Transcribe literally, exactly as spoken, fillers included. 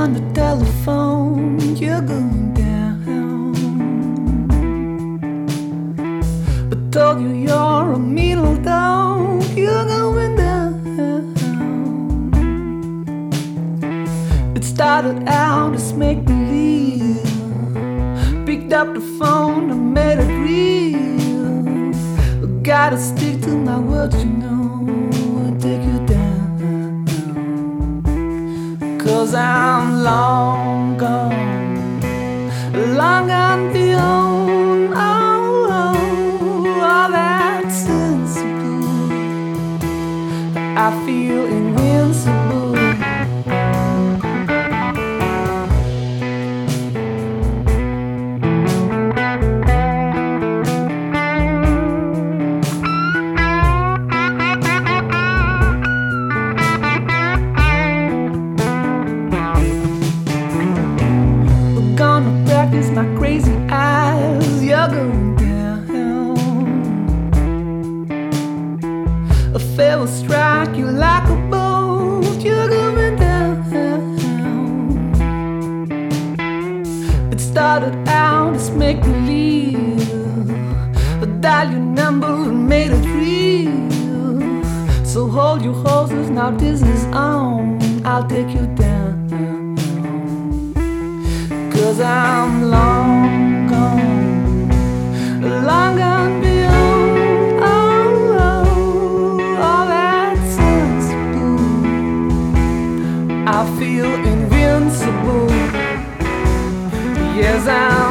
on the telephone, you're going down. But told you you're a middle down, you're going down. It started out as make believe. Picked up the phone and made it real. Gotta stick to my words, you know. I'll take you down. Cause I'm long gone, long gone beyond oh, oh, all that sensible. I feel invincible. Practice my crazy eyes, you're going down. A fear will strike you like a bolt, you're going down. It started out as make believe. Dial your number and made it real. So hold your horses, now this is on. I'll take you down. Cause I'm long gone, long gone beyond oh, oh, all that sensible. I feel invincible. Yes, I'm